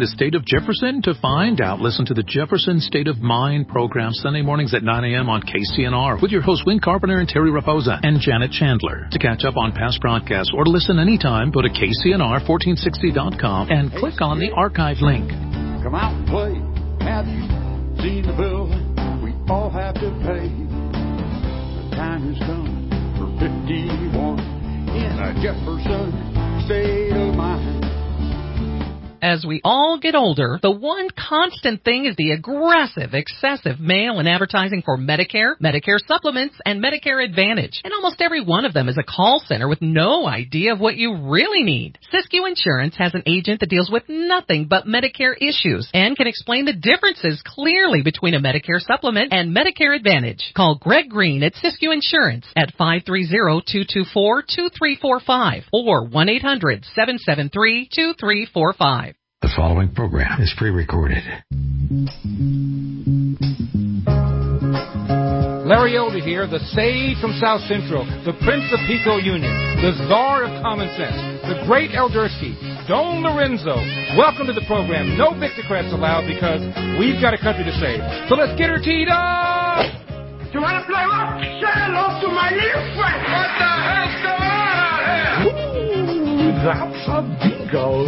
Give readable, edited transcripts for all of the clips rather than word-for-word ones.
The state of Jefferson? To find out, listen to the Jefferson State of Mind program Sunday mornings at 9 a.m. on KCNR with your hosts Win Carpenter and Terry Raposa and Janet Chandler. To catch up on past broadcasts or to listen anytime, go to KCNR1460.com and click on the archive link. Come out and play. Have you seen the bill we all have to pay? The time has come for 51 in a Jefferson State of Mind. As we all get older, the one constant thing is the aggressive, excessive mail and advertising for Medicare, Medicare supplements, and Medicare Advantage. And almost every one of them is a call center with no idea of what you really need. Siskiyou Insurance has an agent that deals with nothing but Medicare issues and can explain the differences clearly between a Medicare supplement and Medicare Advantage. Call Greg Green at Siskiyou Insurance at 530-224-2345 or 1-800-773-2345. The following program is pre-recorded. Larry Elder here, the sage from South Central, the Prince of Pico Union, the czar of common sense, the great Eldersky, Don Lorenzo. Welcome to the program. No Victocrats allowed because we've got a country to save. So let's get her teed up! You want to play what? Say hello to my little friend. What the hell's going on out here? Ooh, that's a bingo.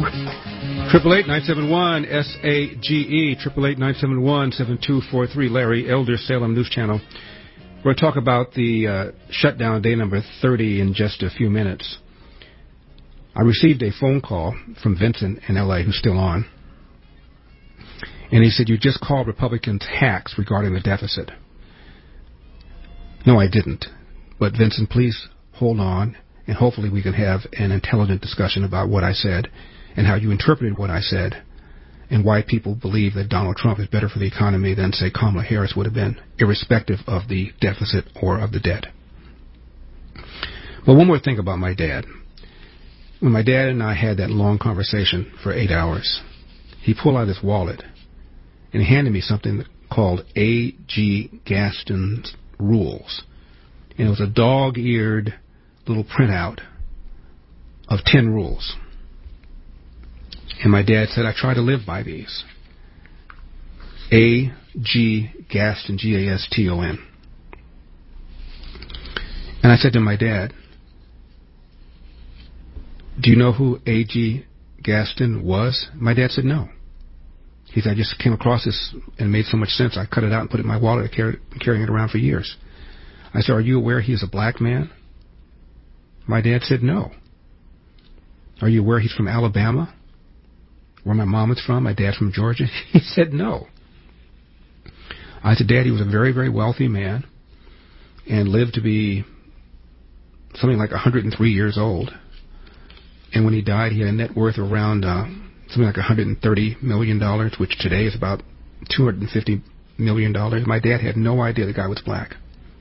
888-971-SAGE, 888-971-7243, Larry Elder, Salem News Channel. We're going to talk about the shutdown day number 30 in just a few minutes. I received a phone call from Vincent in L.A., who's still on, and he said, you just called Republicans hacks regarding the deficit. No, I didn't. But Vincent, please hold on, and hopefully we can have an intelligent discussion about what I said and how you interpreted what I said, and why people believe that Donald Trump is better for the economy than, say, Kamala Harris would have been, irrespective of the deficit or of the debt. But one more thing about my dad. When my dad and I had that long conversation for 8 hours, he pulled out his wallet and he handed me something called A.G. Gaston's Rules. And it was a dog-eared little printout of 10 rules. And my dad said, I try to live by these. A.G. Gaston, G-A-S-T-O-N. And I said to my dad, do you know who A.G. Gaston was? My dad said, no. He said, I just came across this and it made so much sense. I cut it out and put it in my wallet. I been carrying it around for years. I said, are you aware he is a black man? My dad said, no. Are you aware he's from Alabama, where my mom is from, my dad's from Georgia? He said no. I said, Dad, he was a very, very wealthy man and lived to be something like 103 years old. And when he died, he had a net worth of around something like $130 million, which today is about $250 million. My dad had no idea the guy was black.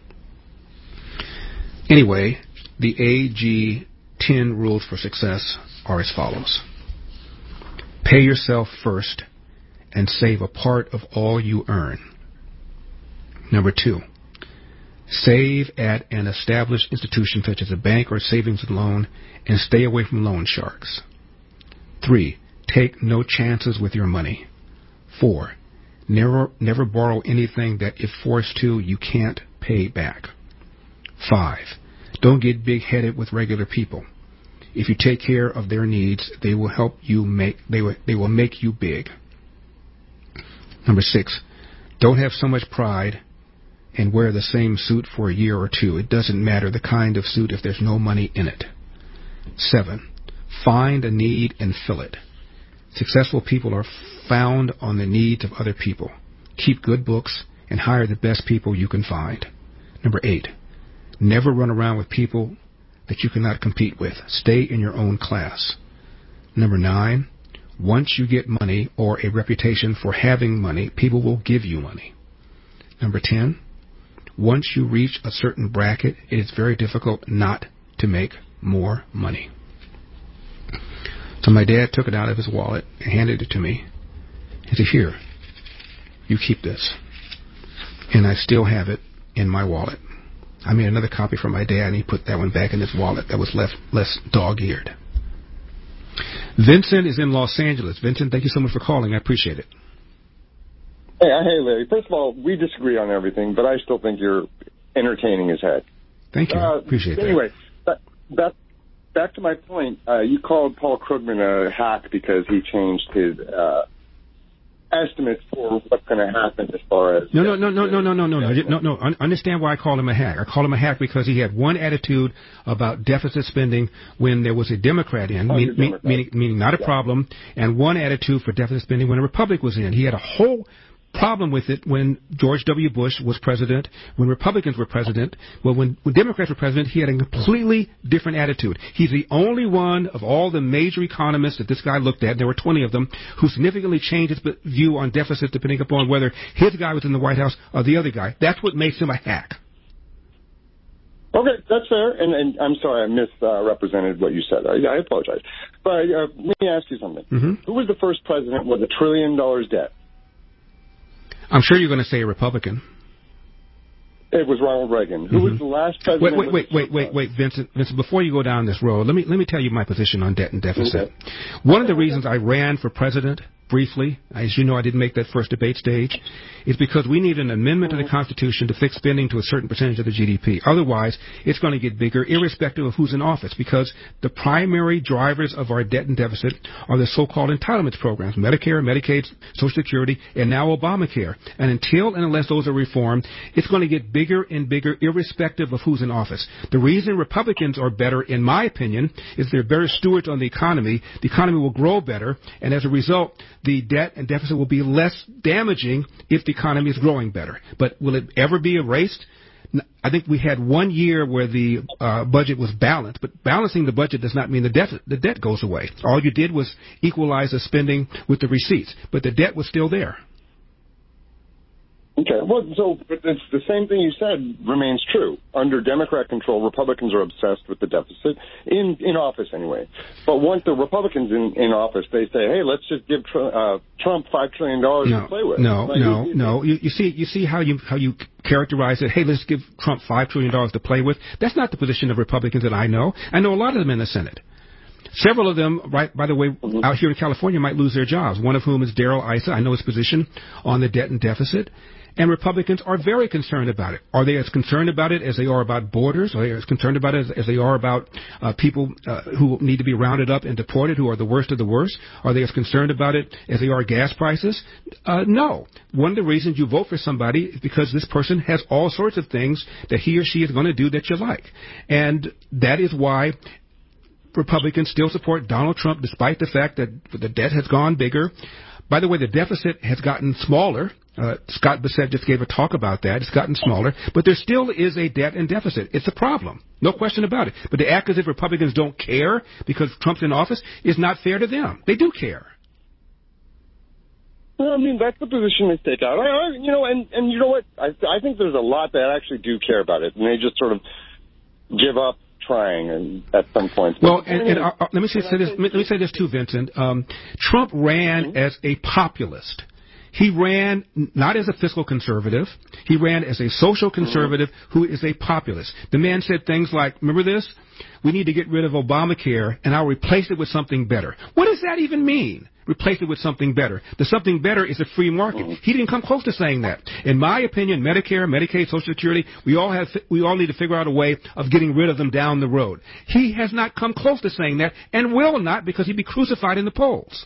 Anyway, the AG 10 rules for success are as follows. Pay yourself first and save a part of all you earn. Number 2, save at an established institution such as a bank or savings and loan and stay away from loan sharks. 3, take no chances with your money. 4, never borrow anything that if forced to, you can't pay back. 5, don't get big-headed with regular people. If you take care of their needs, they will help you they will make you big. Number 6, don't have so much pride and wear the same suit for a year or two. It doesn't matter the kind of suit if there's no money in it. 7, find a need and fill it. Successful people are found on the needs of other people. Keep good books and hire the best people you can find. Number 8, never run around with people that you cannot compete with. Stay in your own class. Number 9, once you get money or a reputation for having money, people will give you money. Number 10, once you reach a certain bracket, it is very difficult not to make more money. So my dad took it out of his wallet and handed it to me. He said, here, you keep this. And I still have it in my wallet. I made another copy for my dad, and he put that one back in his wallet that was less dog-eared. Vincent is in Los Angeles. Vincent, thank you so much for calling. I appreciate it. Hey, Larry. First of all, we disagree on everything, but I still think you're entertaining as heck. Thank you. Appreciate that. Anyway, back to my point. You called Paul Krugman a hack because he changed his estimates for what's going to happen as far as... No. Understand why I call him a hack. I call him a hack because he had one attitude about deficit spending when there was a Democrat in, meaning not a problem, and one attitude for deficit spending when a Republican was in. He had a whole problem with it when George W. Bush was president, when Republicans were president. Well, when Democrats were president, he had a completely different attitude. He's the only one of all the major economists that this guy looked at, there were 20 of them, who significantly changed his view on deficit depending upon whether his guy was in the White House or the other guy. That's what makes him a hack. Okay, that's fair, and I'm sorry I misrepresented what you said. I apologize. But let me ask you something. Mm-hmm. Who was the first president with $1 trillion debt? I'm sure you're going to say a Republican. It was Ronald Reagan. Who was the last president? Wait, Vincent, before you go down this road, let me tell you my position on debt and deficit. Okay. One of the reasons I ran for president briefly, as you know, I didn't make that first debate stage, is because we need an amendment to the Constitution to fix spending to a certain percentage of the GDP. Otherwise, it's going to get bigger irrespective of who's in office, because the primary drivers of our debt and deficit are the so-called entitlements programs, Medicare, Medicaid, Social Security, and now Obamacare. And until and unless those are reformed, it's going to get bigger and bigger irrespective of who's in office. The reason Republicans are better, in my opinion, is they're better stewards on the economy. The economy will grow better, and as a result, the debt and deficit will be less damaging if the economy is growing better. But will it ever be erased? I think we had 1 year where the budget was balanced, but balancing the budget does not mean the debt goes away. All you did was equalize the spending with the receipts, but the debt was still there. Okay, well, so it's the same thing you said remains true. Under Democrat control, Republicans are obsessed with the deficit, in office anyway. But once the Republicans in office, they say, hey, let's just give Trump $5 trillion to play with. No. You see how you characterize it? Hey, let's give Trump $5 trillion to play with. That's not the position of Republicans that I know. I know a lot of them in the Senate. Several of them, right, by the way, out here in California might lose their jobs, one of whom is Darrell Issa. I know his position on the debt and deficit. And Republicans are very concerned about it. Are they as concerned about it as they are about borders? Are they as concerned about it as they are about people who need to be rounded up and deported, who are the worst of the worst? Are they as concerned about it as they are gas prices? No. One of the reasons you vote for somebody is because this person has all sorts of things that he or she is going to do that you like. And that is why Republicans still support Donald Trump despite the fact that the debt has gone bigger. By the way, the deficit has gotten smaller. Scott Bissett just gave a talk about that. It's gotten smaller. But there still is a debt and deficit. It's a problem. No question about it. But to act as if Republicans don't care because Trump's in office is not fair to them. They do care. Well, I mean, that's the position they take out. And you know what? I think there's a lot that actually do care about it. And they just sort of give up trying at some point. Well, let me say this too, Vincent. Trump ran as a populist. He ran not as a fiscal conservative. He ran as a social conservative who is a populist. The man said things like, remember this? We need to get rid of Obamacare, and I'll replace it with something better. What does that even mean? Replace it with something better. The something better is a free market. He didn't come close to saying that. In my opinion, Medicare, Medicaid, Social Security, we all need to figure out a way of getting rid of them down the road. He has not come close to saying that and will not, because he'd be crucified in the polls.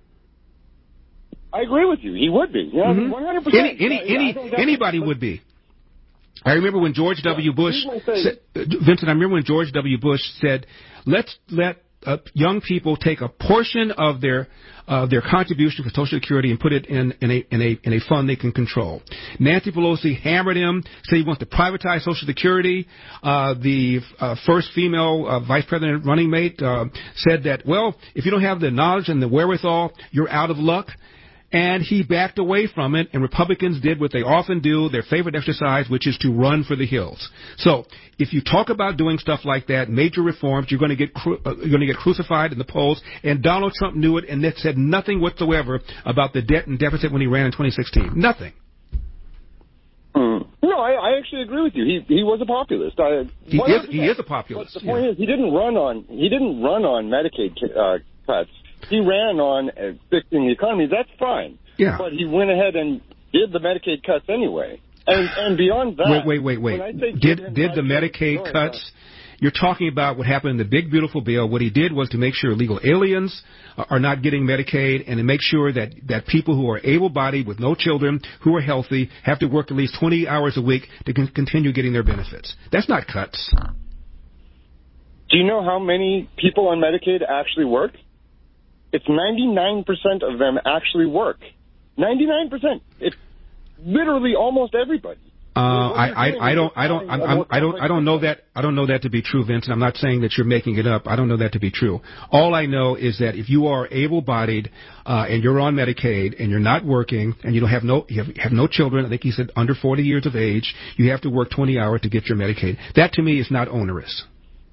I agree with you. He would be. Yeah, 100%. Anybody would be. I remember when George W. Bush said, Vincent, I remember when George W. Bush said, let's let young people take a portion of their contribution for Social Security and put it in a fund they can control. Nancy Pelosi hammered him, said he wants to privatize Social Security. The first female vice president running mate said that, well, if you don't have the knowledge and the wherewithal, you're out of luck. And he backed away from it, and Republicans did what they often do, their favorite exercise, which is to run for the hills. So if you talk about doing stuff like that, major reforms, you're going to get crucified in the polls. And Donald Trump knew it, and said nothing whatsoever about the debt and deficit when he ran in 2016. Nothing. No, I actually agree with you. He was a populist. He is a populist. But the point is, he didn't run on Medicaid cuts. he ran on fixing the economy. That's fine. Yeah. But he went ahead and did the Medicaid cuts anyway. And beyond that... Wait. Did the Medicaid cuts... You're talking about what happened in the big, beautiful bill. What he did was to make sure illegal aliens are not getting Medicaid and to make sure that people who are able-bodied with no children, who are healthy, have to work at least 20 hours a week to continue getting their benefits. That's not cuts. Do you know how many people on Medicaid actually work? It's 99% of them actually work. 99%. It's literally almost everybody. I don't know that to be true, Vincent. I'm not saying that you're making it up. I don't know that to be true. All I know is that if you are able-bodied and you're on Medicaid and you're not working and you have no children, I think he said under 40 years of age, you have to work 20 hours to get your Medicaid. That to me is not onerous.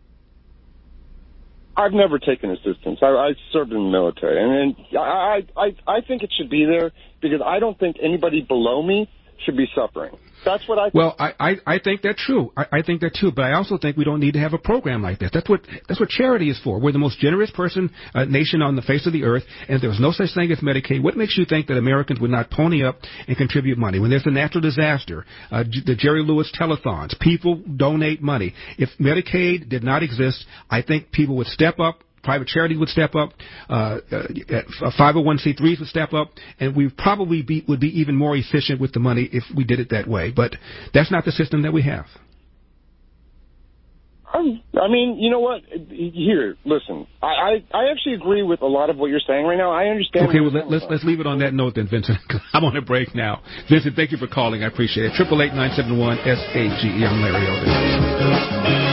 I've never taken assistance. I served in the military, and I think it should be there because I don't think anybody below me should be suffering. That's what I think. Well, I think that's true. I think that too, but I also think we don't need to have a program like that. That's what charity is for. We're the most generous nation on the face of the earth, and if there was no such thing as Medicaid, what makes you think that Americans would not pony up and contribute money? When there's a natural disaster, the Jerry Lewis telethons, people donate money. If Medicaid did not exist, I think people would step up. Private charity would step up, 501c3s would step up, and we probably would be even more efficient with the money if we did it that way. But that's not the system that we have. I mean, you know what? Here, listen. I actually agree with a lot of what you're saying right now. I understand. Okay, well, let's leave it on that note then, Vincent. I'm on a break now. Vincent, thank you for calling. I appreciate it. 888-971-SAGE. I'm Larry Elder.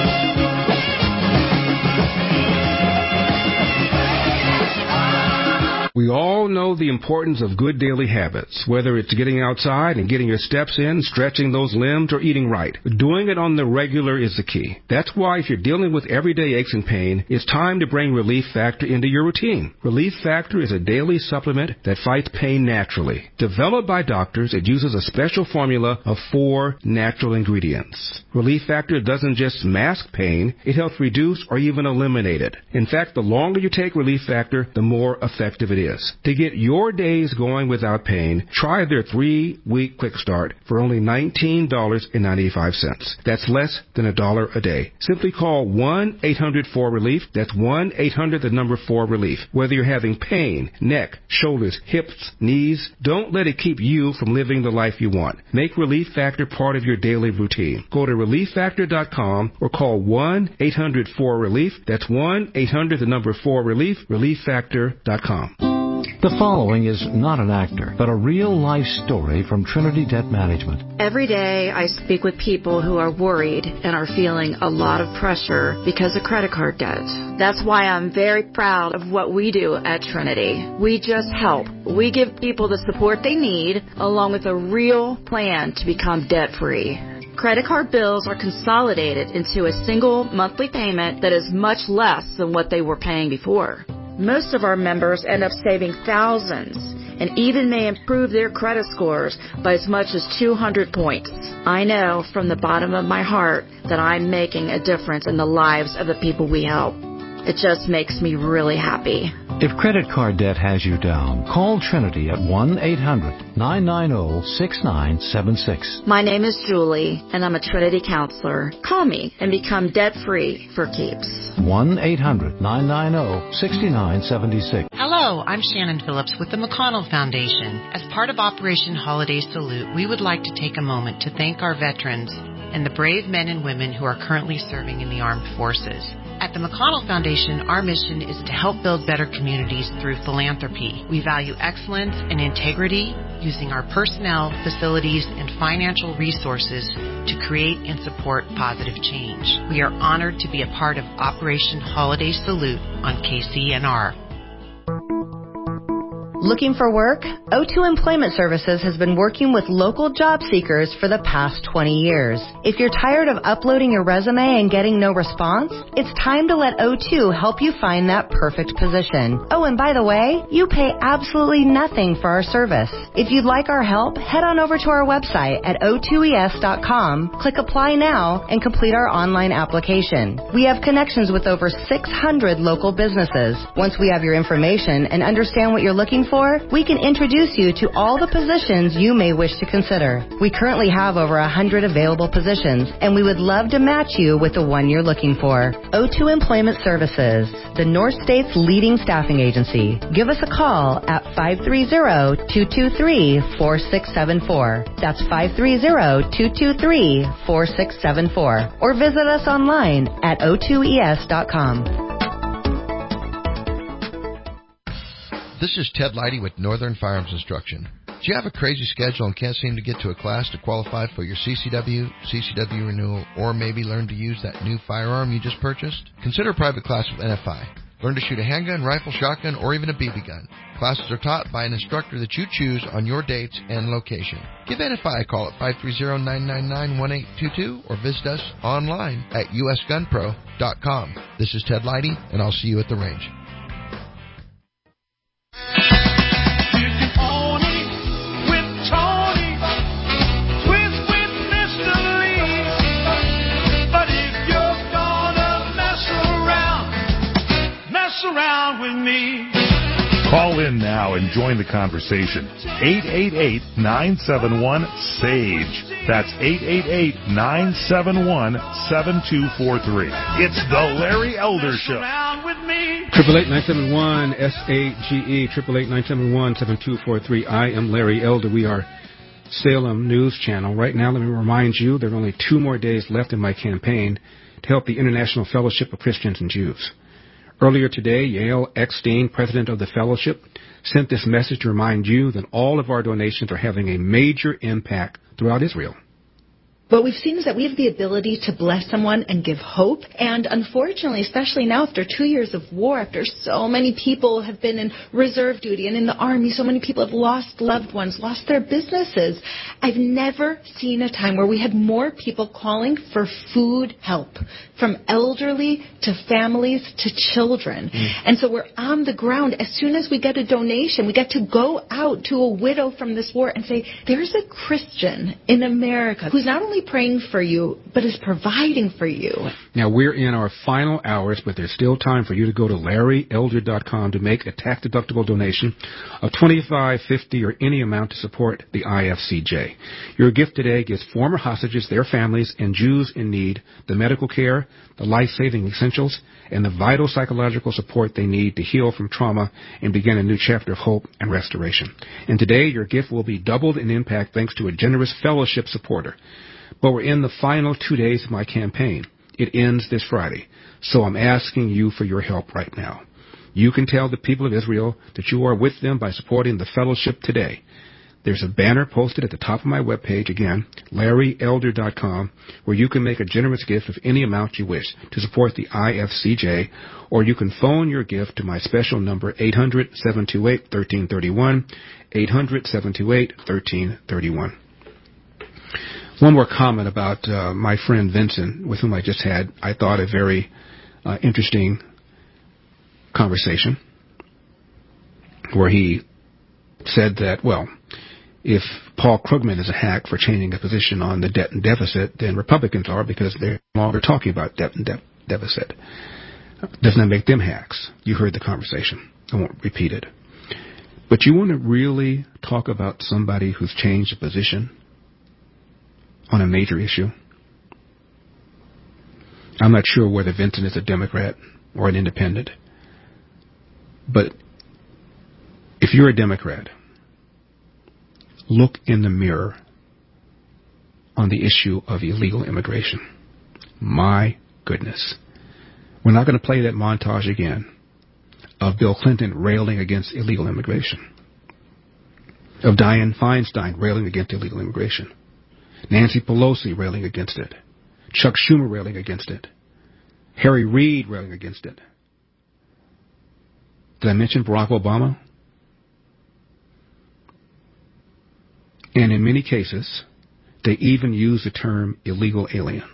We all know the importance of good daily habits, whether it's getting outside and getting your steps in, stretching those limbs, or eating right. Doing it on the regular is the key. That's why if you're dealing with everyday aches and pain, it's time to bring Relief Factor into your routine. Relief Factor is a daily supplement that fights pain naturally. Developed by doctors, it uses a special formula of 4 natural ingredients. Relief Factor doesn't just mask pain, it helps reduce or even eliminate it. In fact, the longer you take Relief Factor, the more effective it is. To get your days going without pain, try their 3-week quick start for only $19.95. That's less than $1 a day. Simply call 1-800-4-RELIEF. That's 1-800-4-RELIEF. Whether you're having pain, neck, shoulders, hips, knees, don't let it keep you from living the life you want. Make Relief Factor part of your daily routine. Go to ReliefFactor.com or call 1-800-4-RELIEF. That's 1-800-4-RELIEF, ReliefFactor.com. The following is not an actor, but a real-life story from Trinity Debt Management. Every day I speak with people who are worried and are feeling a lot of pressure because of credit card debt. That's why I'm very proud of what we do at Trinity. We just help. We give people the support they need, along with a real plan to become debt-free. Credit card bills are consolidated into a single monthly payment that is much less than what they were paying before. Most of our members end up saving thousands and even may improve their credit scores by as much as 200 points. I know from the bottom of my heart that I'm making a difference in the lives of the people we help. It just makes me really happy. If credit card debt has you down, call Trinity at 1-800-990-6976. My name is Julie, and I'm a Trinity counselor. Call me and become debt-free for keeps. 1-800-990-6976. Hello, I'm Shannon Phillips with the McConnell Foundation. As part of Operation Holiday Salute, we would like to take a moment to thank our veterans and the brave men and women who are currently serving in the armed forces. At the McConnell Foundation, our mission is to help build better communities through philanthropy. We value excellence and integrity, using our personnel, facilities, and financial resources to create and support positive change. We are honored to be a part of Operation Holiday Salute on KCNR. Looking for work? O2 Employment Services has been working with local job seekers for the past 20 years. If you're tired of uploading your resume and getting no response, it's time to let O2 help you find that perfect position. Oh, and by the way, you pay absolutely nothing for our service. If you'd like our help, head on over to our website at o2es.com, click Apply Now, and complete our online application. We have connections with over 600 local businesses. Once we have your information and understand what you're looking for, we can introduce you to all the positions you may wish to consider. We currently have over 100 available positions, and we would love to match you with the one you're looking for. O2 Employment Services, the North State's leading staffing agency. Give us a call at 530-223-4674. That's 530-223-4674. Or visit us online at o2es.com. This is Ted Leidy with Northern Firearms Instruction. Do you have a crazy schedule and can't seem to get to a class to qualify for your CCW renewal, or maybe learn to use that new firearm you just purchased? Consider a private class with NFI. Learn to shoot a handgun, rifle, shotgun, or even a BB gun. Classes are taught by an instructor that you choose on your dates and location. Give NFI a call at 530-999-1822 or visit us online at usgunpro.com. This is Ted Leidy, and I'll see you at the range. Around with me. Call in now and join the conversation. 888-971-SAGE. That's 888-971-7243. It's the Larry Elder Show. 888-971-SAGE. 888-971-7243. I am Larry Elder. We are Salem News Channel. Right now, let me remind you, there are only 2 more days left in my campaign to help the International Fellowship of Christians and Jews. Earlier today, Yael Eckstein, president of the fellowship, sent this message to remind you that all of our donations are having a major impact throughout Israel. What we've seen is that we have the ability to bless someone and give hope. And unfortunately, especially now after 2 years of war, after so many people have been in reserve duty and in the army, so many people have lost loved ones, lost their businesses. I've never seen a time where we had more people calling for food help, from elderly to families to children. And so we're on the ground. As soon as we get a donation, we get to go out to a widow from this war and say, there's a Christian in America who's not only praying for you, but is providing for you. Now, we're in our final hours, but there's still time for you to go to LarryElder.com to make a tax-deductible donation of $25, $50, or any amount to support the IFCJ. Your gift today gives former hostages, their families, and Jews in need the medical care, the life-saving essentials, and the vital psychological support they need to heal from trauma and begin a new chapter of hope and restoration. And today, your gift will be doubled in impact thanks to a generous fellowship supporter. But we're in the final 2 days of my campaign. It ends this Friday. So I'm asking you for your help right now. You can tell the people of Israel that you are with them by supporting the fellowship today. There's a banner posted at the top of my webpage, again, LarryElder.com, where you can make a generous gift of any amount you wish to support the IFCJ, or you can phone your gift to my special number, 800-728-1331, 800-728-1331. One more comment about my friend Vincent, with whom I just had, I thought, a very interesting conversation, where he said that, well, if Paul Krugman is a hack for changing a position on the debt and deficit, then Republicans are, because they're no longer talking about debt and deficit. Doesn't that make them hacks? You heard the conversation. I won't repeat it. But you want to really talk about somebody who's changed a position on a major issue? I'm not sure whether Vincent is a Democrat or an independent. But if you're a Democrat, look in the mirror on the issue of illegal immigration. My goodness. We're not going to play that montage again of Bill Clinton railing against illegal immigration, of Dianne Feinstein railing against illegal immigration, Nancy Pelosi railing against it, Chuck Schumer railing against it, Harry Reid railing against it. Did I mention Barack Obama? And in many cases, they even use the term illegal alien.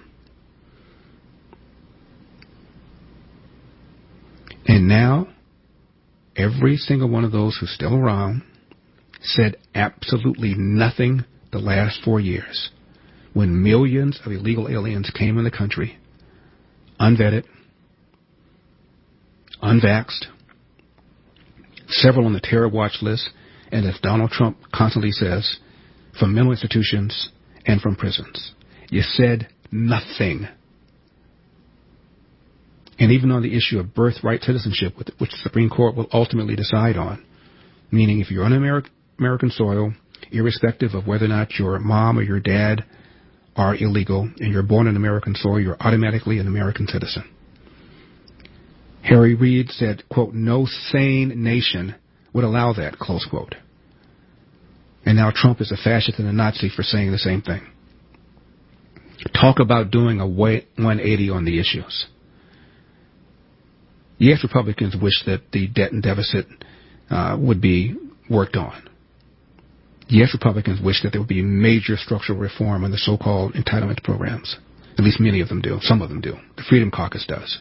And now, every single one of those who's still around said absolutely nothing the last 4 years when millions of illegal aliens came in the country, unvetted, unvaxxed, several on the terror watch list, and as Donald Trump constantly says, from mental institutions and from prisons. You said nothing. And even on the issue of birthright citizenship, which the Supreme Court will ultimately decide on, meaning if you're on American soil, irrespective of whether or not your mom or your dad are illegal, and you're born on American soil, you're automatically an American citizen. Harry Reid said, quote, no sane nation would allow that, close quote. And now Trump is a fascist and a Nazi for saying the same thing. Talk about doing a 180 on the issues. Yes, Republicans wish that the debt and deficit would be worked on. Yes, Republicans wish that there would be major structural reform on the so-called entitlement programs. At least many of them do. Some of them do. The Freedom Caucus does.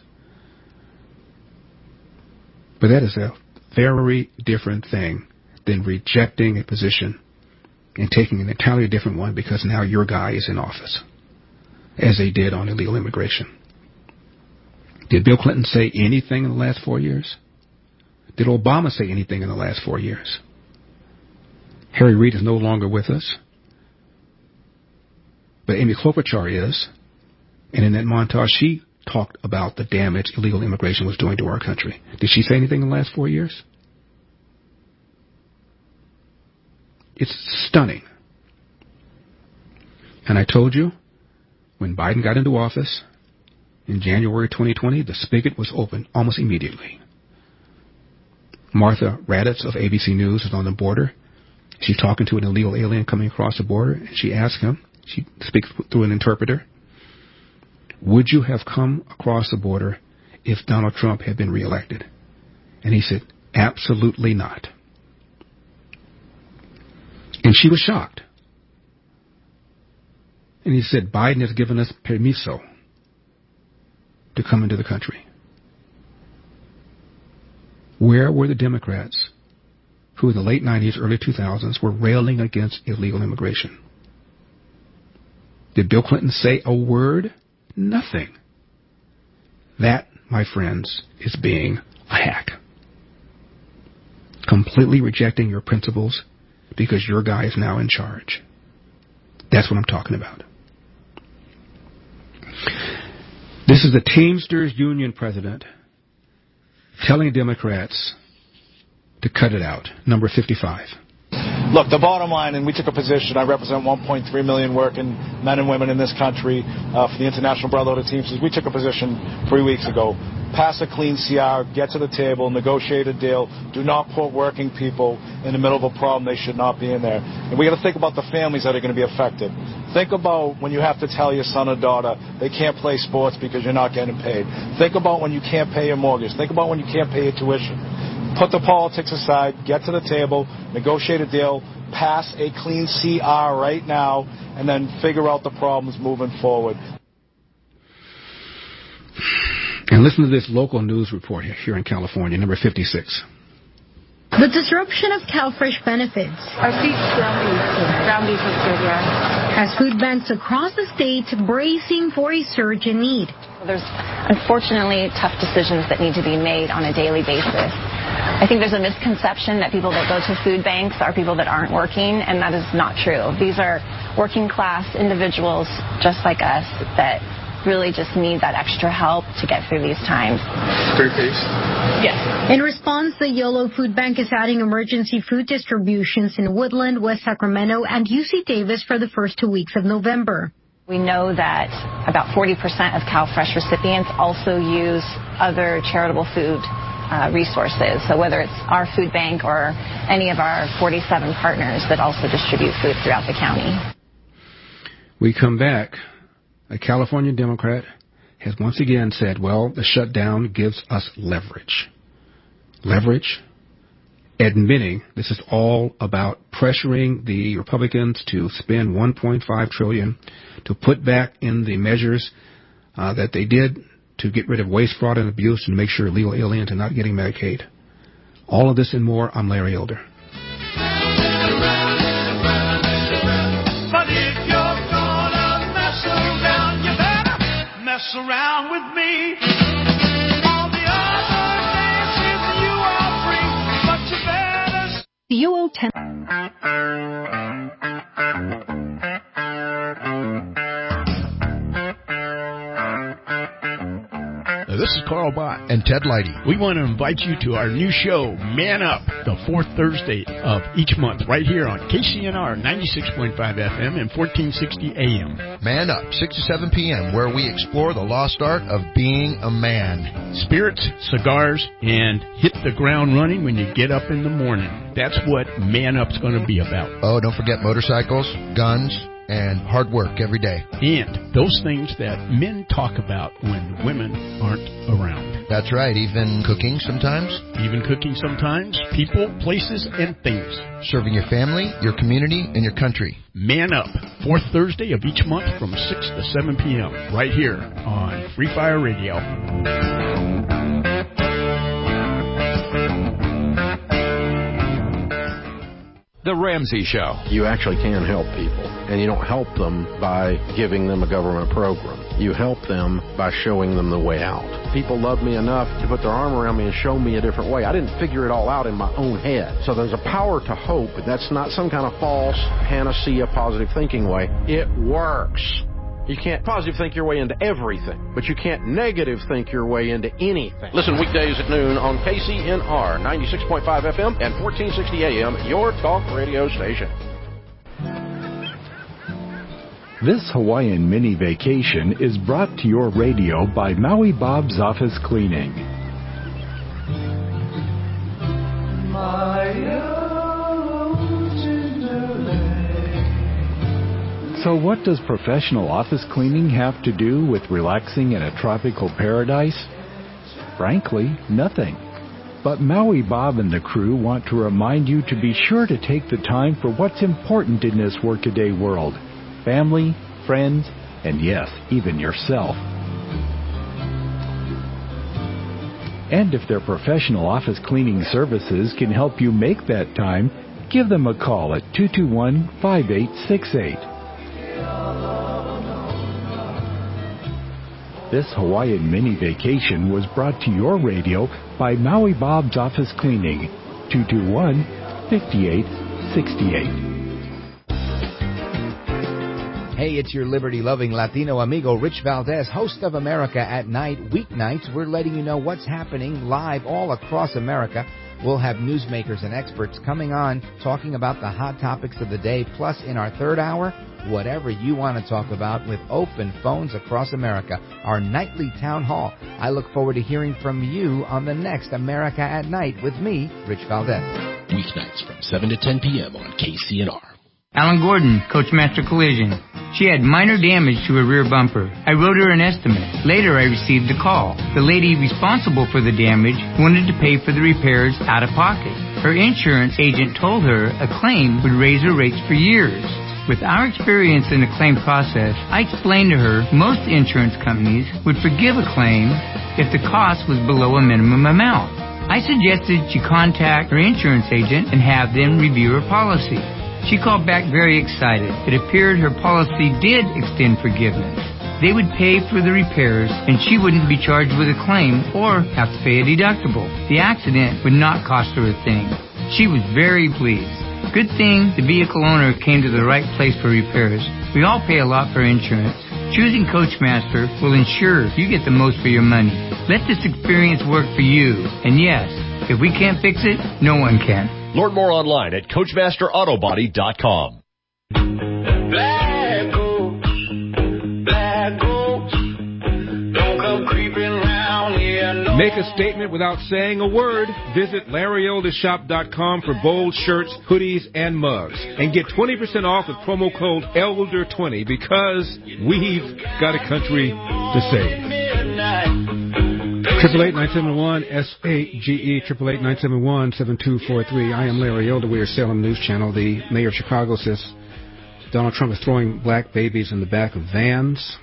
But that is a very different thing than rejecting a position and taking an entirely different one because now your guy is in office, as they did on illegal immigration. Did Bill Clinton say anything in the last 4 years? Did Obama say anything in the last 4 years? Harry Reid is no longer with us. But Amy Klobuchar is. And in that montage, she talked about the damage illegal immigration was doing to our country. Did she say anything in the last 4 years? It's stunning. And I told you, when Biden got into office in January 2020, the spigot was open almost immediately. Martha Raddatz of ABC News is on the border. She's talking to an illegal alien coming across the border, and she asks him, she speaks through an interpreter, would you have come across the border if Donald Trump had been reelected? And he said, absolutely not. And she was shocked. And he said, Biden has given us permiso to come into the country. Where were the Democrats who in the late 90s, early 2000s were railing against illegal immigration? Did Bill Clinton say a word? Nothing. That, my friends, is being a hack. Completely rejecting your principles because your guy is now in charge. That's what I'm talking about. This is the Teamsters Union president telling Democrats to cut it out. Number 55. Look, the bottom line, and we took a position, I represent 1.3 million working men and women in this country for the International Brotherhood of Teamsters. We took a position 3 weeks ago. Pass a clean CR, get to the table, negotiate a deal. Do not put working people in the middle of a problem they should not be in there. And we got to think about the families that are going to be affected. Think about when you have to tell your son or daughter they can't play sports because you're not getting paid. Think about when you can't pay your mortgage. Think about when you can't pay your tuition. Put the politics aside, get to the table, negotiate a deal, pass a clean CR right now, and then figure out the problems moving forward. And listen to this local news report here in California, number 56. The disruption of CalFresh benefits ground beef is good, yeah. has food banks across the state bracing for a surge in need. There's unfortunately tough decisions that need to be made on a daily basis. I think there's a misconception that people that go to food banks are people that aren't working, and that is not true. These are working class individuals just like us that really just need that extra help to get through these times. Three-piece? Yes. In response, the YOLO Food Bank is adding emergency food distributions in Woodland, West Sacramento, and UC Davis for the first 2 weeks of November. We know that about 40% of CalFresh recipients also use other charitable food resources. So whether it's our food bank or any of our 47 partners that also distribute food throughout the county. We come back. A California Democrat has once again said, well, the shutdown gives us leverage. Leverage, admitting this is all about pressuring the Republicans to spend $1.5 trillion to put back in the measures that they did to get rid of waste, fraud, and abuse and make sure illegal aliens are not getting Medicaid. All of this and more, I'm Larry Elder. But if you're gonna mess around, you better mess around with me. All the other dances you are free, but you better... The UO10. This is Carl Bott and Ted Leidy. We want to invite you to our new show, Man Up, the fourth Thursday of each month, right here on KCNR 96.5 FM and 1460 AM. Man Up, 6 to 7 p.m., where we explore the lost art of being a man. Spirits, cigars, and hit the ground running when you get up in the morning. That's what Man Up's going to be about. Oh, don't forget motorcycles, guns, and hard work every day. And those things that men talk about when women aren't around. That's right, even cooking sometimes. People, places, and things. Serving your family, your community, and your country. Man Up, fourth Thursday of each month from 6 to 7 p.m. right here on Free Fire Radio. The Ramsey Show. You actually can help people, and you don't help them by giving them a government program. You help them by showing them the way out. People love me enough to put their arm around me and show me a different way. I didn't figure it all out in my own head. So there's a power to hope, and that's not some kind of false panacea positive thinking way. It works. You can't positive think your way into everything, but you can't negative think your way into anything. Listen weekdays at noon on KCNR 96.5 FM and 1460 AM, your talk radio station. This Hawaiian mini vacation is brought to your radio by Maui Bob's Office Cleaning. So what does professional office cleaning have to do with relaxing in a tropical paradise? Frankly, nothing. But Maui Bob and the crew want to remind you to be sure to take the time for what's important in this workaday world. Family, friends, and yes, even yourself. And if their professional office cleaning services can help you make that time, give them a call at 221-5868. This Hawaiian mini vacation was brought to your radio by Maui Bob's Office Cleaning, 221-5868. Hey, it's your liberty-loving Latino amigo, Rich Valdez, host of America at Night. Weeknights, we're letting you know what's happening live all across America. We'll have newsmakers and experts coming on, talking about the hot topics of the day. Plus, in our third hour, whatever you want to talk about with open phones across America, our nightly town hall. I look forward to hearing from you on the next America at Night with me, Rich Valdez. Weeknights from 7 to 10 p.m. on KCNR. Alan Gordon, Coachmaster Collision. She had minor damage to her rear bumper. I wrote her an estimate. Later, I received a call. The lady responsible for the damage wanted to pay for the repairs out of pocket. Her insurance agent told her a claim would raise her rates for years. With our experience in the claim process, I explained to her most insurance companies would forgive a claim if the cost was below a minimum amount. I suggested she contact her insurance agent and have them review her policy. She called back very excited. It appeared her policy did extend forgiveness. They would pay for the repairs, and she wouldn't be charged with a claim or have to pay a deductible. The accident would not cost her a thing. She was very pleased. Good thing the vehicle owner came to the right place for repairs. We all pay a lot for insurance. Choosing Coachmaster will ensure you get the most for your money. Let this experience work for you. And yes, if we can't fix it, no one can. Learn more online at CoachmasterAutobody.com. Black gold, don't come creeping round here. No. Make a statement without saying a word. Visit LarryElderShop.com for bold shirts, hoodies, and mugs. And get 20% off with promo code ELDER20 because we've got a country to save. 888-971-SAGE, 888-971-7243. I am Larry Elder. We are Salem News Channel. The mayor of Chicago says Donald Trump is throwing black babies in the back of vans.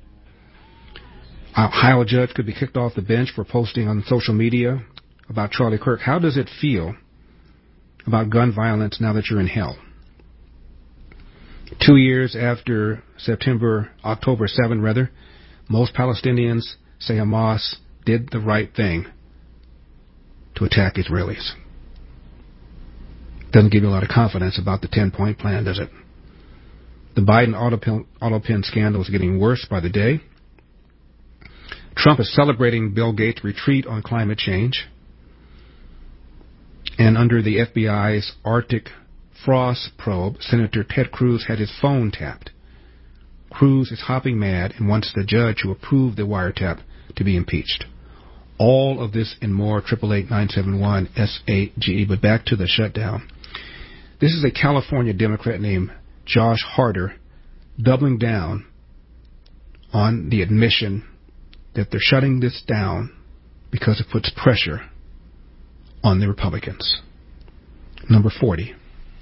A Ohio judge could be kicked off the bench for posting on social media about Charlie Kirk. How does it feel about gun violence now that you're in hell? 2 years after October 7, most Palestinians say Hamas did the right thing to attack Israelis. Doesn't give you a lot of confidence about the 10-point plan, does it? The Biden auto pen scandal is getting worse by the day. Trump is celebrating Bill Gates' retreat on climate change. And under the FBI's Arctic Frost probe, Senator Ted Cruz had his phone tapped. Cruz is hopping mad and wants the judge who approved the wiretap to be impeached. All of this and more, 888-971-SAGE. But back to the shutdown. This is a California Democrat named Josh Harder doubling down on the admission that they're shutting this down because it puts pressure on the Republicans. Number 40.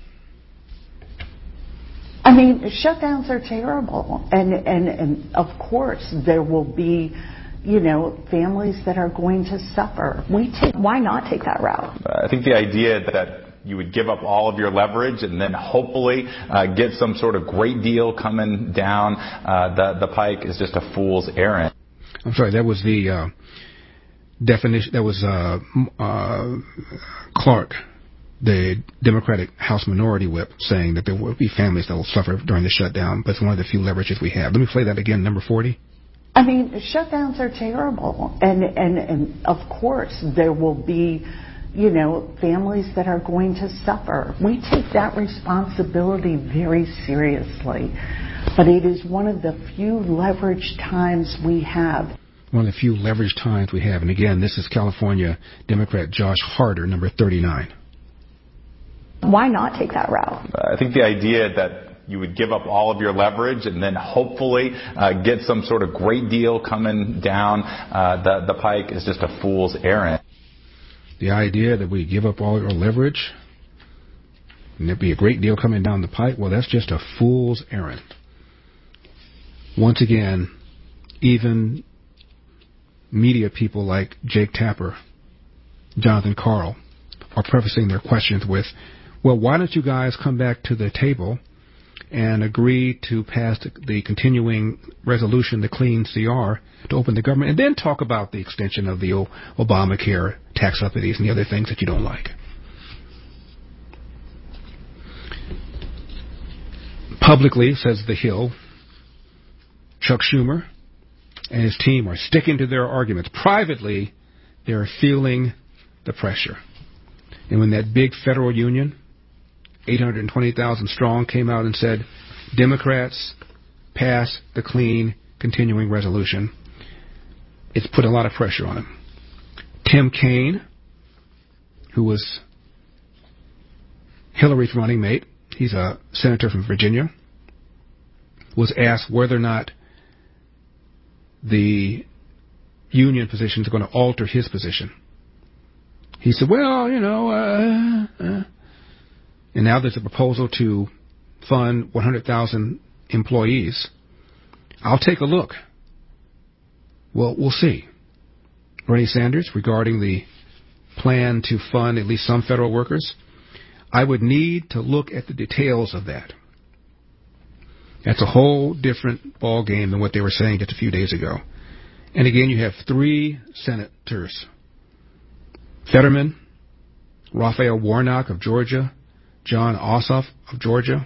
I mean, shutdowns are terrible. And of course, there will be, families that are going to suffer. Why not take that route? I think the idea that you would give up all of your leverage and then hopefully get some sort of great deal coming down the pike is just a fool's errand. I'm sorry, that was the definition. That was Clark, the Democratic House Minority Whip, saying that there will be families that will suffer during the shutdown, but it's one of the few leverages we have. Let me play that again, number 40. I mean, shutdowns are terrible. And of course, there will be, families that are going to suffer. We take that responsibility very seriously. But it is one of the few leveraged times we have. One of the few leveraged times we have. And again, this is California Democrat Josh Harder, number 39. Why not take that route? I think the idea that you would give up all of your leverage and then hopefully get some sort of great deal coming down the pike is just a fool's errand. The idea that we give up all our leverage and there'd be a great deal coming down the pike, well, that's just a fool's errand. Once again, even media people like Jake Tapper, Jonathan Karl, are prefacing their questions with, well, why don't you guys come back to the table and agree to pass the continuing resolution, the Clean CR, to open the government, and then talk about the extension of the Obamacare tax subsidies and the other things that you don't like. Publicly, says The Hill, Chuck Schumer and his team are sticking to their arguments. Privately, they're feeling the pressure. And when that big federal union, 820,000 strong, came out and said, Democrats pass the clean continuing resolution, it's put a lot of pressure on them. Tim Kaine, who was Hillary's running mate, he's a senator from Virginia, was asked whether or not the union position is going to alter his position. He said, well, and now there's a proposal to fund 100,000 employees. I'll take a look. Well, we'll see. Bernie Sanders, regarding the plan to fund at least some federal workers, I would need to look at the details of that. That's a whole different ball game than what they were saying just a few days ago. And again, you have three senators: Fetterman, Raphael Warnock of Georgia, John Ossoff of Georgia,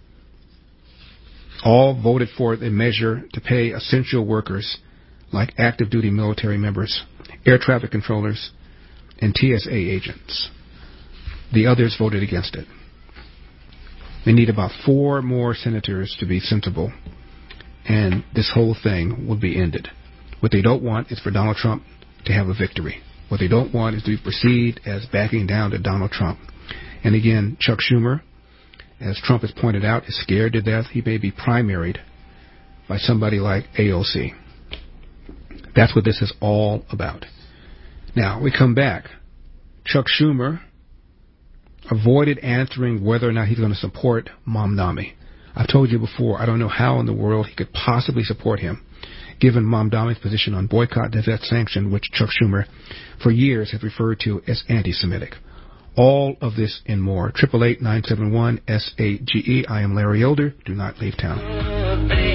all voted for a measure to pay essential workers like active duty military members, air traffic controllers, and TSA agents. The others voted against it. They need about 4 more senators to be sensible, and this whole thing will be ended. What they don't want is for Donald Trump to have a victory. What they don't want is to be perceived as backing down to Donald Trump. And again, Chuck Schumer, as Trump has pointed out, is scared to death. He may be primaried by somebody like AOC. That's what this is all about. Now, we come back. Chuck Schumer avoided answering whether or not he's going to support Mamdani. I've told you before, I don't know how in the world he could possibly support him, given Mamdani's position on boycott, divest, sanction, which Chuck Schumer for years has referred to as anti-Semitic. All of this and more. 888-971-SAGE. I am Larry Elder. Do not leave town.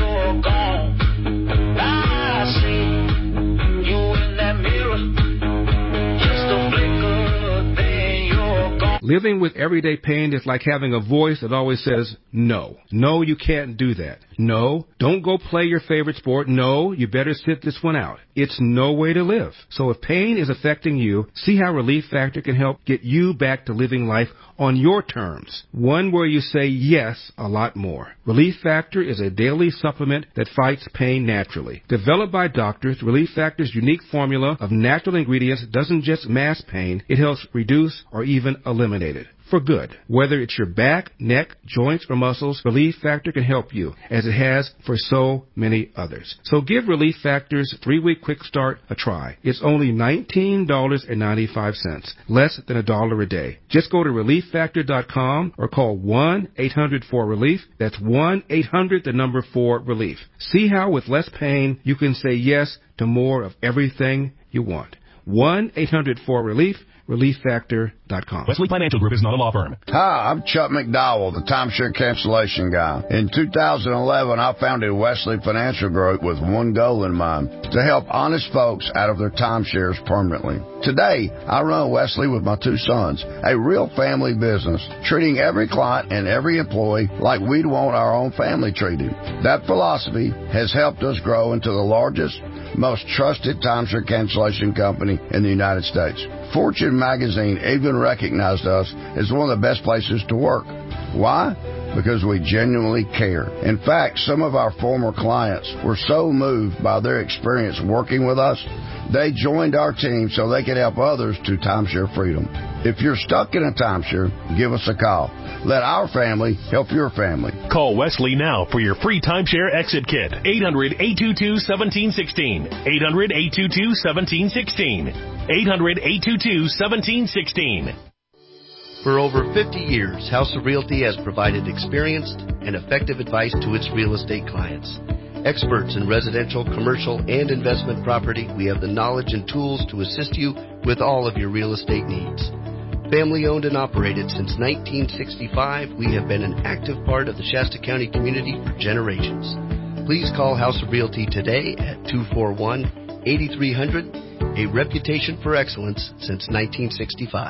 Living with everyday pain is like having a voice that always says, no. No, you can't do that. No, don't go play your favorite sport. No, you better sit this one out. It's no way to live. So if pain is affecting you, see how Relief Factor can help get you back to living life on your terms. One where you say yes a lot more. Relief Factor is a daily supplement that fights pain naturally. Developed by doctors, Relief Factor's unique formula of natural ingredients doesn't just mask pain, it helps reduce or even eliminate it. For good. Whether it's your back, neck, joints, or muscles, Relief Factor can help you, as it has for so many others. So give Relief Factor's 3-week quick start a try. It's only $19.95, less than $1 a day. Just go to ReliefFactor.com or call 1-800-4RELIEF. That's 1-800-4RELIEF. See how with less pain you can say yes to more of everything you want. 1-800-4RELIEF. ReliefFactor.com. Wesley Financial Group is not a law firm. Hi, I'm Chuck McDowell, the timeshare cancellation guy. In 2011, I founded Wesley Financial Group with one goal in mind, to help honest folks out of their timeshares permanently. Today, I run Wesley with my 2 sons, a real family business, treating every client and every employee like we'd want our own family treated. That philosophy has helped us grow into the largest, most trusted timeshare cancellation company in the United States. Fortune magazine even recognized us as one of the best places to work. Why? Because we genuinely care. In fact, some of our former clients were so moved by their experience working with us, they joined our team so they could help others to timeshare freedom. If you're stuck in a timeshare, give us a call. Let our family help your family. Call Wesley now for your free timeshare exit kit. 800-822-1716. 800-822-1716. 800-822-1716. For over 50 years, House of Realty has provided experienced and effective advice to its real estate clients. Experts in residential, commercial, and investment property, we have the knowledge and tools to assist you with all of your real estate needs. Family owned and operated since 1965, we have been an active part of the Shasta County community for generations. Please call House of Realty today at 241-8300, a reputation for excellence since 1965.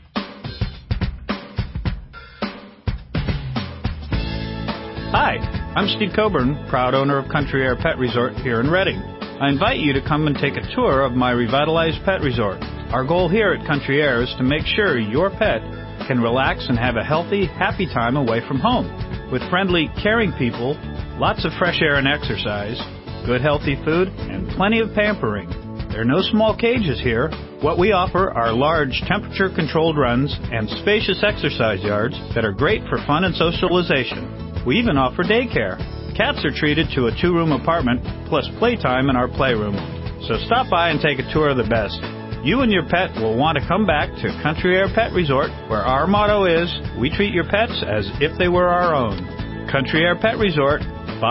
Hi, I'm Steve Coburn, proud owner of Country Air Pet Resort here in Redding. I invite you to come and take a tour of my revitalized pet resort. Our goal here at Country Air is to make sure your pet can relax and have a healthy, happy time away from home. With friendly, caring people, lots of fresh air and exercise, good healthy food, and plenty of pampering. There are no small cages here. What we offer are large temperature-controlled runs and spacious exercise yards that are great for fun and socialization. We even offer daycare. Cats are treated to a 2-room apartment plus playtime in our playroom. So stop by and take a tour of the best. You and your pet will want to come back to Country Air Pet Resort, where our motto is, we treat your pets as if they were our own. Country Air Pet Resort,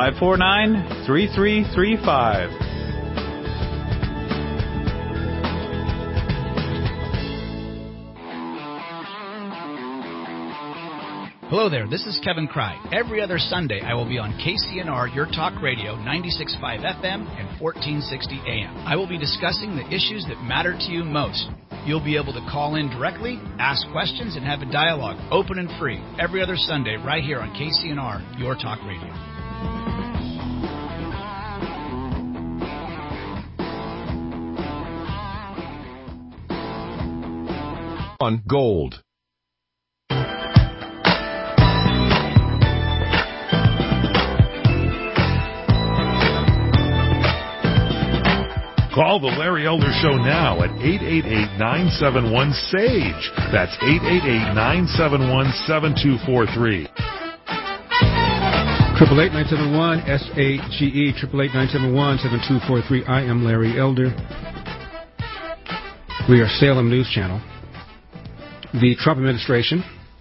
549-3335. Hello there, this is Kevin Cry. Every other Sunday, I will be on KCNR, Your Talk Radio, 96.5 FM and 1460 AM. I will be discussing the issues that matter to you most. You'll be able to call in directly, ask questions, and have a dialogue, open and free, every other Sunday right here on KCNR, Your Talk Radio. On Gold. Call the Larry Elder Show now at 888-971-SAGE. That's 888-971-7243. 888-971-SAGE, 888-971-7243. I am Larry Elder. We are Salem News Channel. The Trump administration,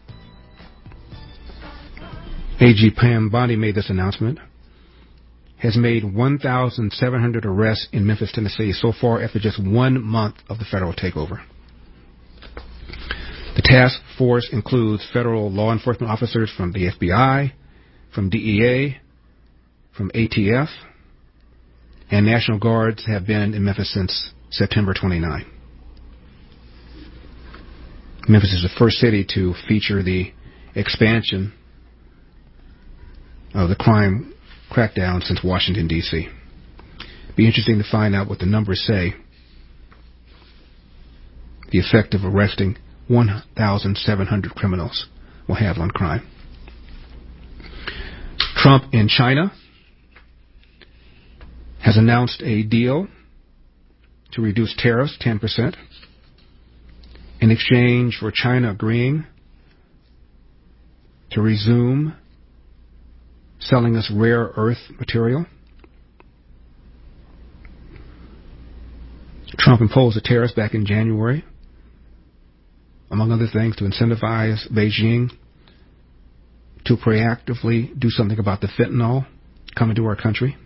AG Pam Bondi made this announcement, has made 1,700 arrests in Memphis, Tennessee so far after just 1 month of the federal takeover. The task force includes federal law enforcement officers from the FBI, from DEA, from ATF, and National Guards have been in Memphis since September 29. Memphis is the first city to feature the expansion of the crime crackdown since Washington, D.C. Be interesting to find out what the numbers say, the effect of arresting 1,700 criminals will have on crime. Trump in China has announced a deal to reduce tariffs 10%. In exchange for China agreeing to resume selling us rare earth material. Trump imposed the tariffs back in January, among other things, to incentivize Beijing to proactively do something about the fentanyl coming to our country.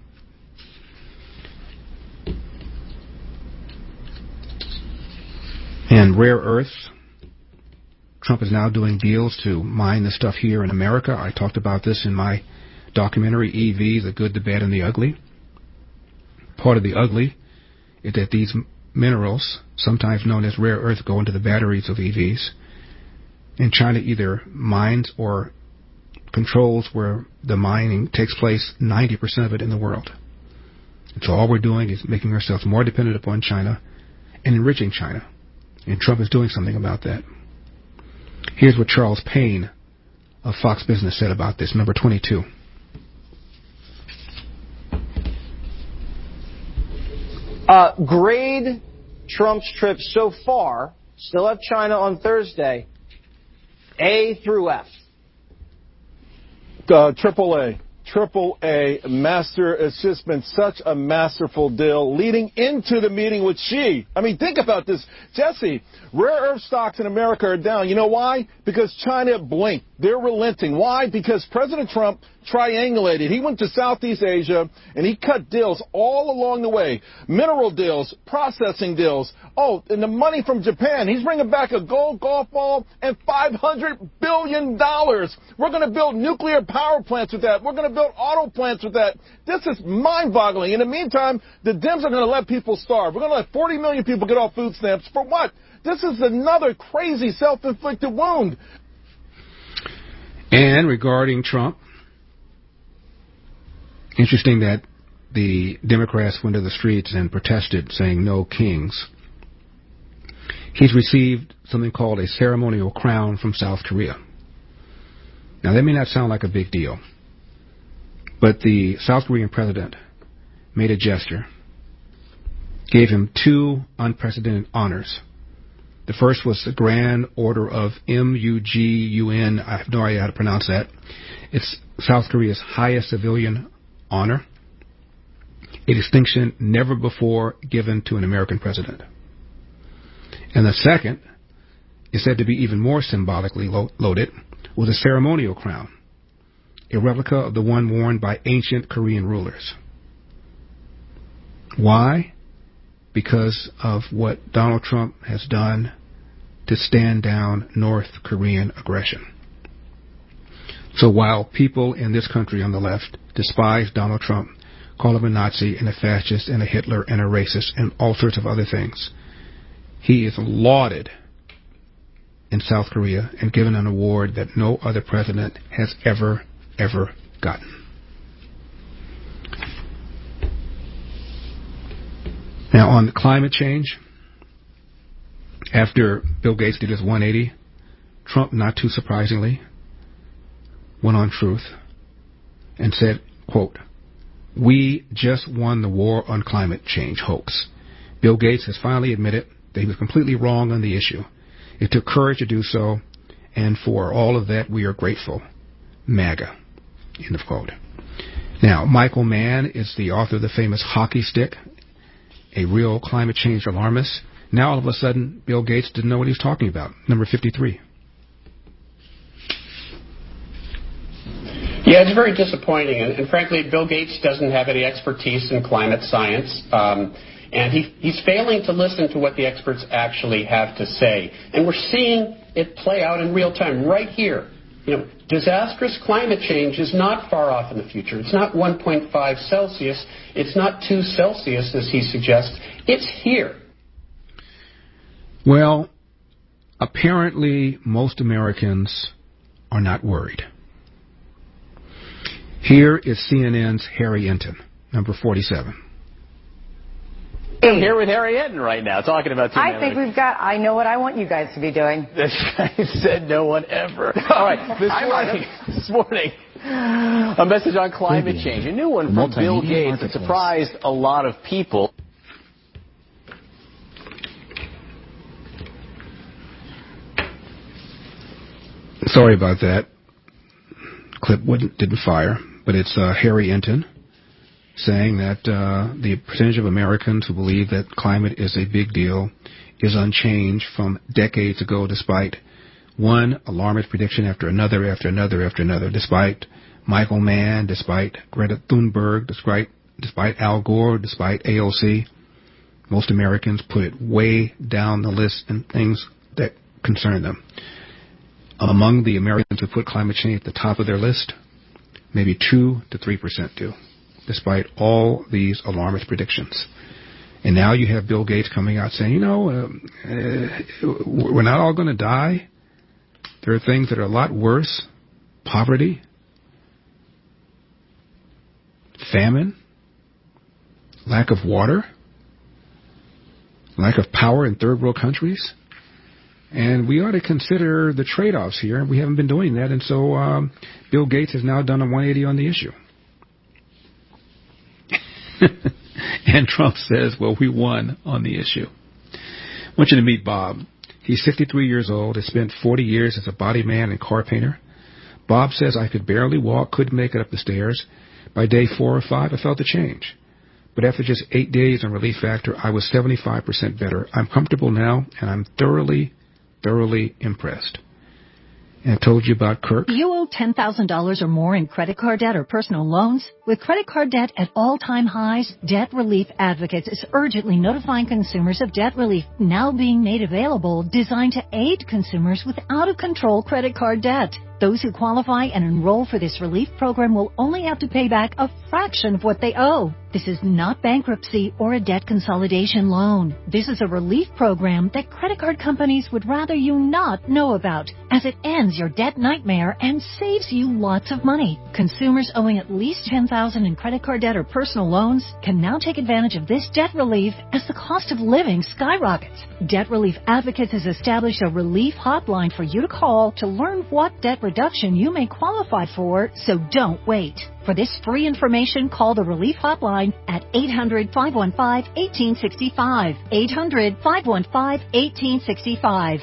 And rare earths, Trump is now doing deals to mine this stuff here in America. I talked about this in my documentary, EV, The Good, the Bad, and the Ugly. Part of the ugly is that these minerals, sometimes known as rare earth, go into the batteries of EVs. And China either mines or controls where the mining takes place, 90% of it in the world. And so all we're doing is making ourselves more dependent upon China and enriching China. And Trump is doing something about that. Here's what Charles Payne of Fox Business said about this, number 22. Grade Trump's trip so far, still have China on Thursday, A through F. Triple A, master. It's just been such a masterful deal leading into the meeting with Xi. I mean, think about this. Jesse, rare earth stocks in America are down. You know why? Because China blinked. They're relenting. Why? Because President Trump triangulated. He went to Southeast Asia and he cut deals all along the way. Mineral deals, processing deals. Oh, and the money from Japan. He's bringing back a gold golf ball and $500 billion. We're going to build nuclear power plants with that. We're going to build auto plants with that. This is mind-boggling. In the meantime, the Dems are going to let people starve. We're going to let 40 million people get off food stamps. For what? This is another crazy self-inflicted wound. And regarding Trump, interesting that the Democrats went to the streets and protested, saying no kings. He's received something called a ceremonial crown from South Korea. Now, that may not sound like a big deal, but the South Korean president made a gesture, gave him two unprecedented honors. The first was the Grand Order of MUGUN. I have no idea how to pronounce that. It's South Korea's highest civilian honor, a distinction never before given to an American president. And the second is said to be even more symbolically loaded, was a ceremonial crown, a replica of the one worn by ancient Korean rulers. Why? Because of what Donald Trump has done to stand down North Korean aggression. So while people in this country on the left despise Donald Trump, call him a Nazi and a fascist and a Hitler and a racist and all sorts of other things, he is lauded in South Korea and given an award that no other president has ever gotten. Now, on climate change, after Bill Gates did his 180, Trump, not too surprisingly, went on Truth and said, quote, "We just won the war on climate change hoax. Bill Gates has finally admitted that he was completely wrong on the issue. It took courage to do so, and for all of that, we are grateful. MAGA." End of quote. Now, Michael Mann is the author of the famous hockey stick, a real climate change alarmist. Now all of a sudden, Bill Gates didn't know what he was talking about. Number 53. Yeah, it's very disappointing, and frankly, Bill Gates doesn't have any expertise in climate science, and he's failing to listen to what the experts actually have to say. And we're seeing it play out in real time right here. You know, disastrous climate change is not far off in the future. It's not 1.5 Celsius. It's not 2 Celsius, as he suggests. It's here. Well, apparently most Americans are not worried. Here is CNN's Harry Enton, number 47. I'm here with Harry Enton right now, talking about I think we've got, I know what I want you guys to be doing. This guy said no one ever. All right, this morning, a message on climate change. A new one from Bill Gates that surprised a lot of people. Sorry about that. Clip didn't fire, but it's Harry Enton saying that the percentage of Americans who believe that climate is a big deal is unchanged from decades ago, despite one alarmist prediction after another, despite Michael Mann, despite Greta Thunberg, despite Al Gore, despite AOC. Most Americans put it way down the list in things that concern them. Among the Americans who put climate change at the top of their list, maybe 2 to 3% do, despite all these alarmist predictions. And now you have Bill Gates coming out saying, we're not all going to die. There are things that are a lot worse. Poverty, famine, lack of water, lack of power in third world countries. And we ought to consider the trade-offs here. We haven't been doing that. And so Bill Gates has now done a 180 on the issue. And Trump says, well, we won on the issue. I want you to meet Bob. He's 53 years old, has spent 40 years as a body man and car painter. Bob says, I could barely walk, couldn't make it up the stairs. By day 4 or 5, I felt the change. But after just 8 days on Relief Factor, I was 75% better. I'm comfortable now, and I'm thoroughly impressed. And I told you about Kirk. You owe $10,000 or more in credit card debt or personal loans? With credit card debt at all-time highs, Debt Relief Advocates is urgently notifying consumers of debt relief now being made available, designed to aid consumers with out-of-control credit card debt. Those who qualify and enroll for this relief program will only have to pay back a fraction of what they owe. This is not bankruptcy or a debt consolidation loan. This is a relief program that credit card companies would rather you not know about, as it ends your debt nightmare and saves you lots of money. Consumers owing at least $10,000 in credit card debt or personal loans can now take advantage of this debt relief as the cost of living skyrockets. Debt Relief Advocates has established a relief hotline for you to call to learn what debt reduction you may qualify for, so don't wait. For this free information, call the Relief Hotline at 800-515-1865. 800-515-1865.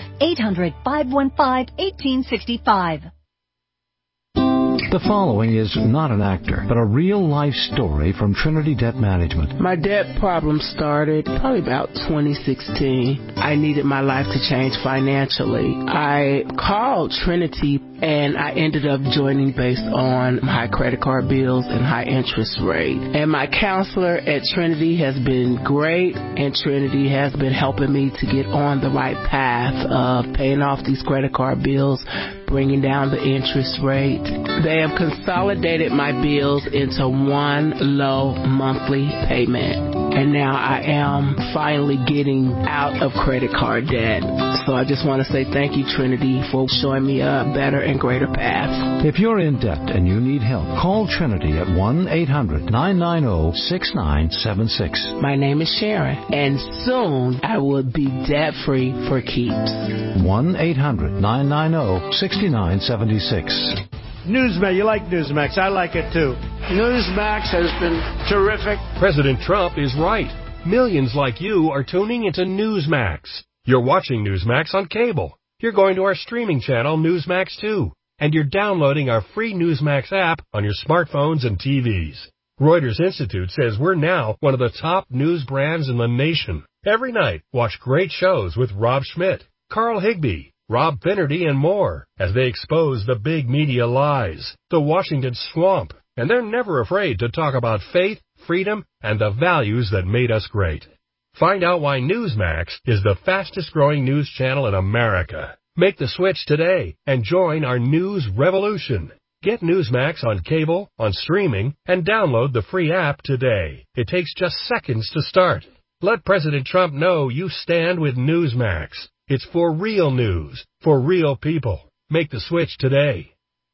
800-515-1865. The following is not an actor, but a real-life story from Trinity Debt Management. My debt problem started probably about 2016. I needed my life to change financially. I called Trinity, and I ended up joining based on high credit card bills and high interest rate. And my counselor at Trinity has been great, and Trinity has been helping me to get on the right path of paying off these credit card bills, bringing down the interest rate. They have consolidated my bills into one low monthly payment. And now I am finally getting out of credit card debt. So I just want to say thank you, Trinity, for showing me a better and greater path. If you're in debt and you need help, call Trinity at 1-800-990-6976. My name is Sharon, and soon I will be debt-free for keeps. 1-800-990-6976. Newsmax, you like Newsmax. I like it too. Newsmax has been terrific. President Trump is right. Millions like you are tuning into Newsmax. You're watching Newsmax on cable. You're going to our streaming channel, Newsmax 2. And you're downloading our free Newsmax app on your smartphones and TVs. Reuters Institute says we're now one of the top news brands in the nation. Every night, watch great shows with Rob Schmidt, Carl Higbie, Rob Finnerty, and more as they expose the big media lies, the Washington swamp, and they're never afraid to talk about faith, freedom, and the values that made us great. Find out why Newsmax is the fastest growing news channel in America. Make the switch today and join our news revolution. Get Newsmax on cable, on streaming, and download the free app today. It takes just seconds to start. Let President Trump know you stand with Newsmax. It's for real news, for real people. Make the switch today.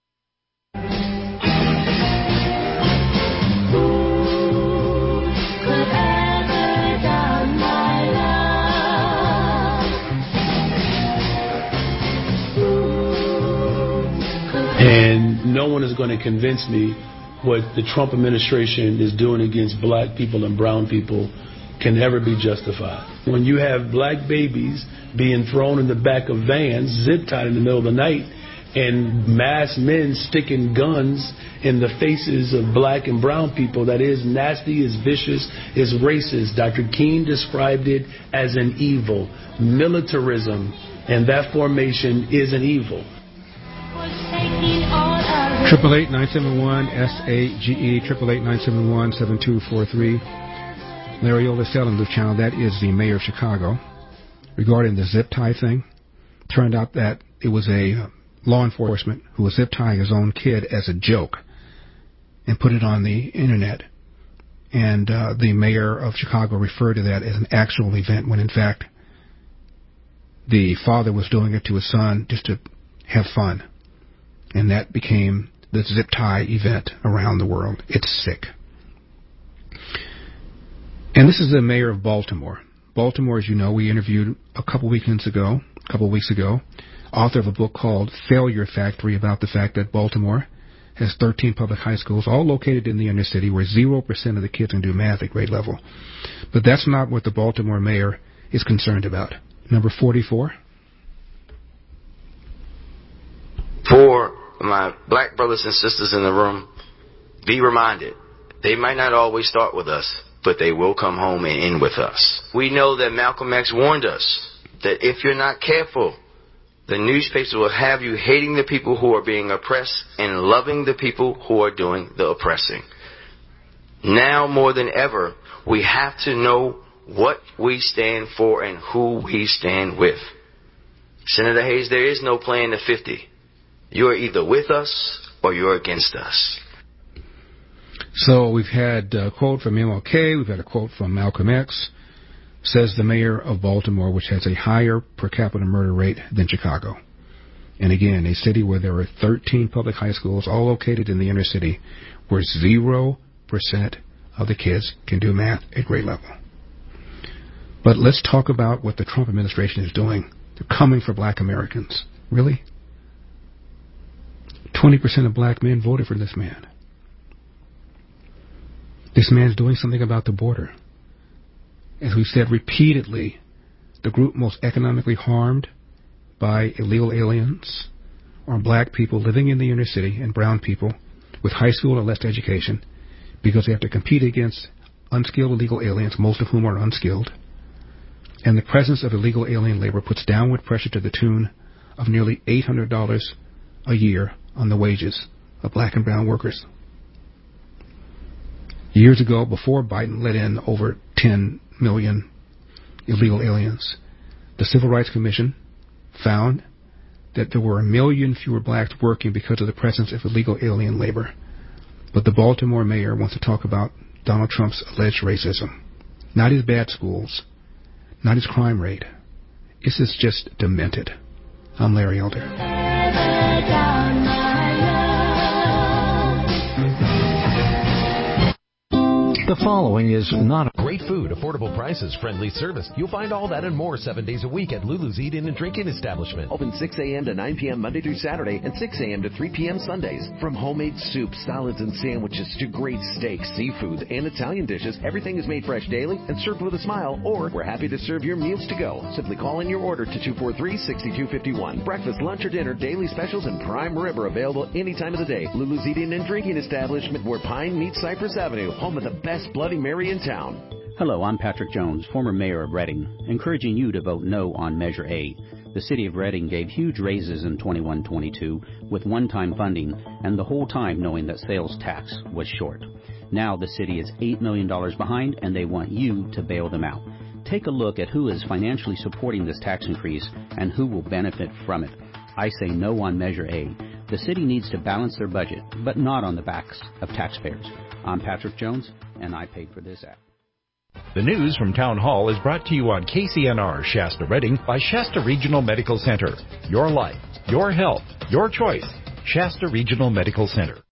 And no one is going to convince me what the Trump administration is doing against black people and brown people can ever be justified. When you have black babies being thrown in the back of vans, zip-tied in the middle of the night, and masked men sticking guns in the faces of black and brown people, that is nasty, is vicious, is racist. Dr. King described it as an evil. Militarism and that formation is an evil. 888-971-SAGE, 888-971-7243. Larry Elder Selling News Channel, that is the mayor of Chicago. Regarding the zip tie thing, turned out that it was a law enforcement who was zip tying his own kid as a joke and put it on the internet. And the mayor of Chicago referred to that as an actual event when in fact the father was doing it to his son just to have fun. And that became the zip tie event around the world. It's sick. And this is the mayor of Baltimore. Baltimore, as you know, we interviewed a couple weeks ago, author of a book called Failure Factory about the fact that Baltimore has 13 public high schools, all located in the inner city, where 0% of the kids can do math at grade level. But that's not what the Baltimore mayor is concerned about. Number 44. For my black brothers and sisters in the room, be reminded, they might not always start with us, but they will come home and end with us. We know that Malcolm X warned us that if you're not careful, the newspapers will have you hating the people who are being oppressed and loving the people who are doing the oppressing. Now more than ever, we have to know what we stand for and who we stand with. Senator Hayes, there is no playing the 50. You're either with us or you're against us. So we've had a quote from MLK, we've had a quote from Malcolm X, says the mayor of Baltimore, which has a higher per capita murder rate than Chicago. And again, a city where there are 13 public high schools, all located in the inner city, where 0% of the kids can do math at grade level. But let's talk about what the Trump administration is doing. They're coming for black Americans. Really? 20% of black men voted for this man. This man's doing something about the border. As we've said repeatedly, the group most economically harmed by illegal aliens are black people living in the inner city and brown people with high school or less education because they have to compete against unskilled illegal aliens, most of whom are unskilled. And the presence of illegal alien labor puts downward pressure to the tune of nearly $800 a year on the wages of black and brown workers. Years ago, before Biden let in over 10 million illegal aliens, the Civil Rights Commission found that there were 1 million fewer blacks working because of the presence of illegal alien labor. But the Baltimore mayor wants to talk about Donald Trump's alleged racism. Not his bad schools, not his crime rate. This is just demented. I'm Larry Elder. The following is not a great Great food, affordable prices, friendly service. You'll find all that and more 7 days a week at Lulu's Eat-In and Drink-In Establishment. Open 6 a.m. to 9 p.m. Monday through Saturday and 6 a.m. to 3 p.m. Sundays. From homemade soups, salads, and sandwiches to great steaks, seafoods, and Italian dishes, everything is made fresh daily and served with a smile, or we're happy to serve your meals to go. Simply call in your order to 243-6251. Breakfast, lunch, or dinner, daily specials, and prime rib are available any time of the day. Lulu's Eat-In and Drinking Establishment, where Pine meets Cypress Avenue, home of the best Bloody Mary in town. Hello, I'm Patrick Jones, former mayor of Reading, encouraging you to vote no on Measure A. The city of Reading gave huge raises in 21-22 with one-time funding, and the whole time knowing that sales tax was short. Now the city is $8 million behind, and they want you to bail them out. Take a look at who is financially supporting this tax increase and who will benefit from it. I say no on Measure A. The city needs to balance their budget, but not on the backs of taxpayers. I'm Patrick Jones, and I paid for this ad. The news from Town Hall is brought to you on KCNR Shasta Reading by Shasta Regional Medical Center. Your life, your health, your choice. Shasta Regional Medical Center.